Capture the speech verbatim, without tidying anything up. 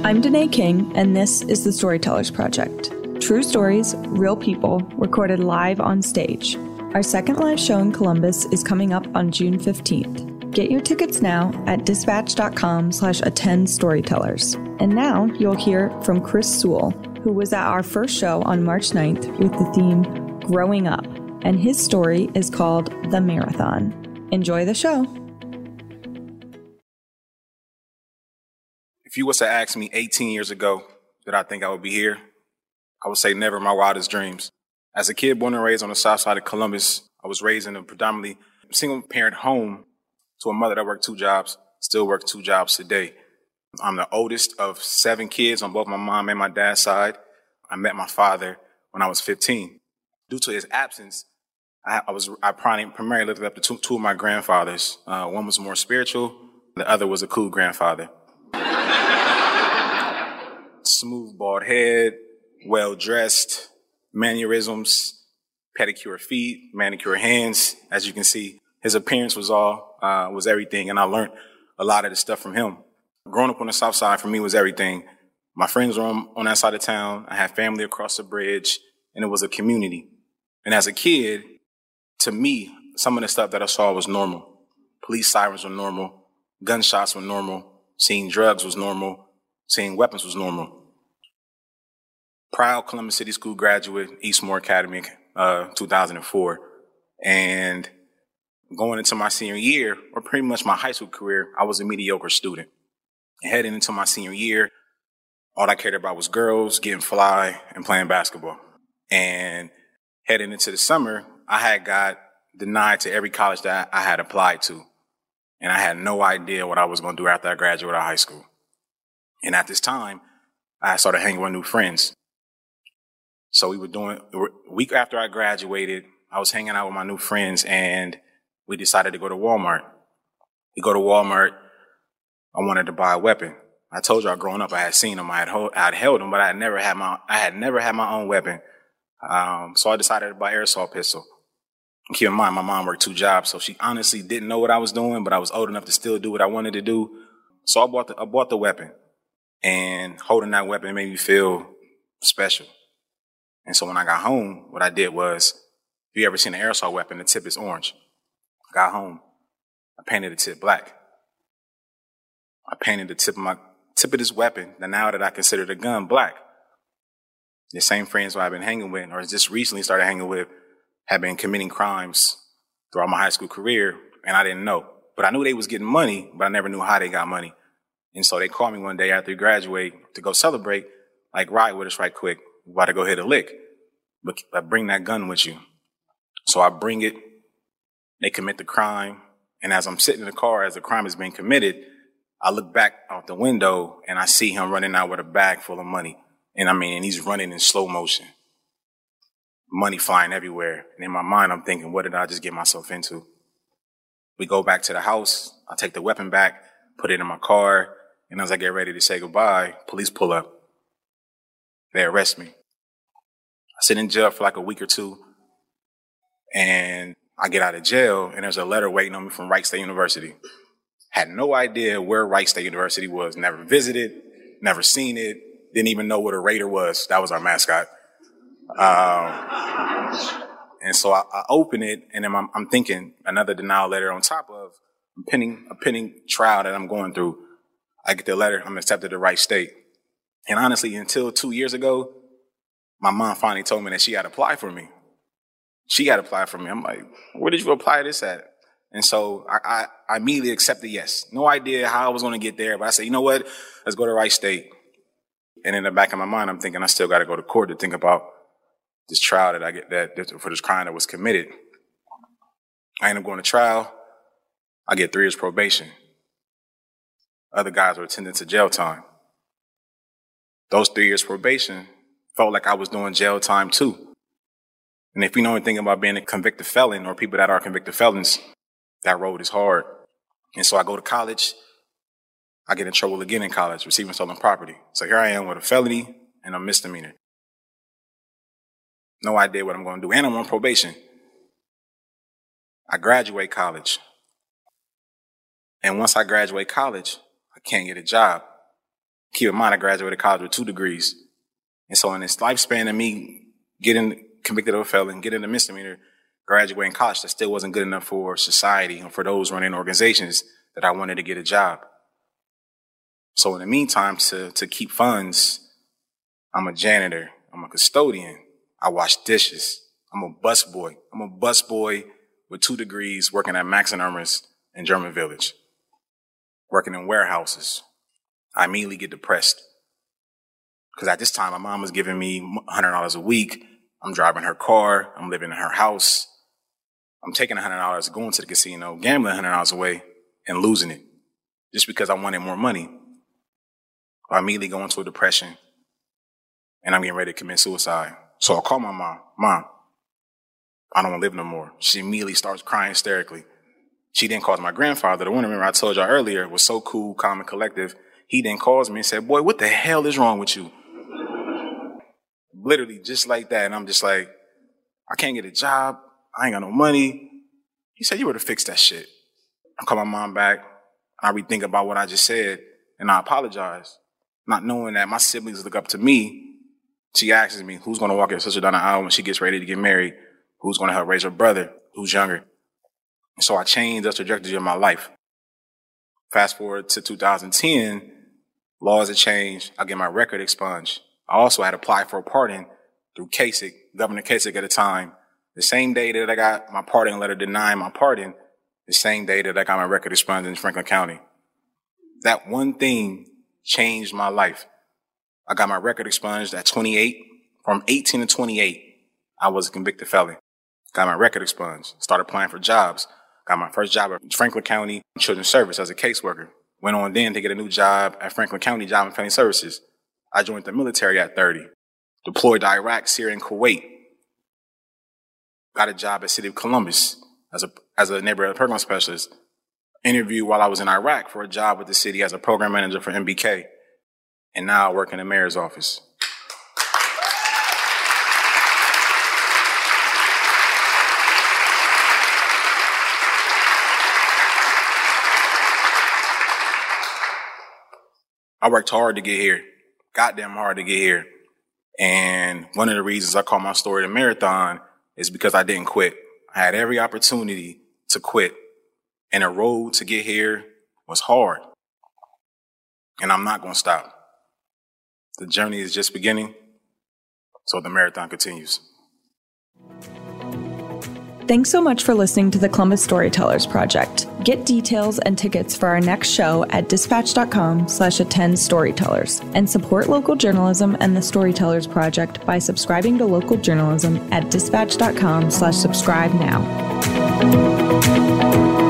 I'm Danae King, and this is the Storytellers Project. True stories, real people, recorded live on stage. Our second live show in Columbus is coming up on June fifteenth. Get your tickets now at dispatch.com slash attend storytellers. And now you'll hear from Chris Sewell, who was at our first show on March ninth with the theme Growing Up, and his story is called The Marathon. Enjoy the show. If you was to ask me eighteen years ago did I think I would be here, I would say never in my wildest dreams. As a kid born and raised on the south side of Columbus, I was raised in a predominantly single-parent home to a mother that worked two jobs, still works two jobs today. I'm the oldest of seven kids on both my mom and my dad's side. I met my father when I was fifteen. Due to his absence, I, I was I primarily looked up to two, two of my grandfathers. Uh, one was more spiritual, the other was a cool grandfather. Smooth bald head, well-dressed, mannerisms, pedicure feet, manicure hands. As you can see, his appearance was all, uh, was everything, and I learned a lot of the stuff from him. Growing up on the south side for me was everything. My friends were on, on that side of town. I had family across the bridge, and it was a community. And as a kid, to me, some of the stuff that I saw was normal. Police sirens were normal. Gunshots were normal. Seeing drugs was normal. Seeing weapons was normal. Proud Columbus City School graduate, Eastmore Academy, uh, two thousand four. And going into my senior year, or pretty much my high school career, I was a mediocre student. And heading into my senior year, all I cared about was girls, getting fly, and playing basketball. And heading into the summer, I had got denied to every college that I had applied to. And I had no idea what I was going to do after I graduated high school. And at this time, I started hanging with new friends. So we were doing, a week after I graduated, I was hanging out with my new friends, and we decided to go to Walmart. We go to Walmart. I wanted to buy a weapon. I told y'all growing up, I had seen them. I had, hold, I had held them, but I had never had my, I had never had my own weapon. Um, so I decided to buy an airsoft pistol. And keep in mind, my mom worked two jobs, so she honestly didn't know what I was doing, but I was old enough to still do what I wanted to do. So I bought the, I bought the weapon, and holding that weapon made me feel special. And so when I got home, what I did was, if you ever seen an airsoft weapon, the tip is orange. I got home, I painted the tip black. I painted the tip of my tip of this weapon, that now that I consider the gun, black. The same friends who I've been hanging with, or just recently started hanging with, have been committing crimes throughout my high school career, and I didn't know. But I knew they was getting money, but I never knew how they got money. And so they called me one day after we graduate to go celebrate, like, ride with us right quick. We about to go hit a lick. But I bring that gun with you. So I bring it. They commit the crime. And as I'm sitting in the car, as the crime is being committed, I look back out the window and I see him running out with a bag full of money. And I mean, and he's running in slow motion. Money flying everywhere. And in my mind, I'm thinking, what did I just get myself into? We go back to the house. I take the weapon back, put it in my car. And as I get ready to say goodbye, police pull up. They arrest me. I sit in jail for like a week or two. And I get out of jail, and there's a letter waiting on me from Wright State University. Had no idea where Wright State University was. Never visited, never seen it. Didn't even know what a Raider was. That was our mascot. Um, and so I, I open it, and then I'm, I'm thinking another denial letter on top of a pending, a pending trial that I'm going through. I get the letter, I'm accepted to Wright State. And honestly, until two years ago, my mom finally told me that she had applied for me. She had applied for me. I'm like, where did you apply this at? And so I, I, I immediately accepted yes. No idea how I was going to get there, but I said, you know what? Let's go to Wright State. And in the back of my mind, I'm thinking I still got to go to court to think about this trial that I get that for this crime that was committed. I end up going to trial. I get three years probation. Other guys were attending to jail time. Those three years probation felt like I was doing jail time too. And if you know anything about being a convicted felon or people that are convicted felons, that road is hard. And so I go to college. I get in trouble again in college, receiving stolen property. So here I am with a felony and a misdemeanor. No idea what I'm going to do. And I'm on probation. I graduate college. And once I graduate college, I can't get a job. Keep in mind, I graduated college with two degrees. And so in this lifespan of me getting convicted of a felon, getting a misdemeanor, graduating college, that still wasn't good enough for society and for those running organizations that I wanted to get a job. So in the meantime, to, to keep funds, I'm a janitor. I'm a custodian. I wash dishes. I'm a busboy. I'm a busboy with two degrees working at Max and Ermer's in German Village, working in warehouses. I immediately get depressed because at this time, my mom was giving me one hundred dollars a week. I'm driving her car. I'm living in her house. I'm taking one hundred dollars, going to the casino, gambling one hundred dollars away and losing it just because I wanted more money. I immediately go into a depression and I'm getting ready to commit suicide. So I call my mom. Mom, I don't want to live no more. She immediately starts crying hysterically. She then calls my grandfather. The one, remember I told y'all earlier, was so cool, calm, and collective. He then calls me and said, boy, what the hell is wrong with you? Literally just like that. And I'm just like, I can't get a job. I ain't got no money. He said, you better fix that shit. I call my mom back. I rethink about what I just said, and I apologize. Not knowing that my siblings look up to me. She asks me, who's going to walk her sister down the aisle when she gets ready to get married? Who's going to help raise her brother, who's younger? And so I changed the trajectory of my life. Fast forward to two thousand ten, laws had changed. I get my record expunged. I also had applied for a pardon through Kasich, Governor Kasich at the time. The same day that I got my pardon letter denying my pardon, the same day that I got my record expunged in Franklin County. That one thing changed my life. I got my record expunged at twenty-eight. From eighteen to twenty-eight, I was a convicted felon. Got my record expunged. Started applying for jobs. Got my first job at Franklin County Children's Service as a caseworker. Went on then to get a new job at Franklin County Job and Family Services. I joined the military at thirty. Deployed to Iraq, Syria, and Kuwait. Got a job at City of Columbus as a as a neighborhood program specialist. Interviewed while I was in Iraq for a job with the city as a program manager for M B K. And now I work in the mayor's office. I worked hard to get here, goddamn hard to get here. And one of the reasons I call my story the marathon is because I didn't quit. I had every opportunity to quit. And the road to get here was hard. And I'm not going to stop. The journey is just beginning, so the marathon continues. Thanks so much for listening to the Columbus Storytellers Project. Get details and tickets for our next show at dispatch.com slash attend storytellers and support local journalism and the Storytellers Project by subscribing to local journalism at dispatch.com slash subscribe now.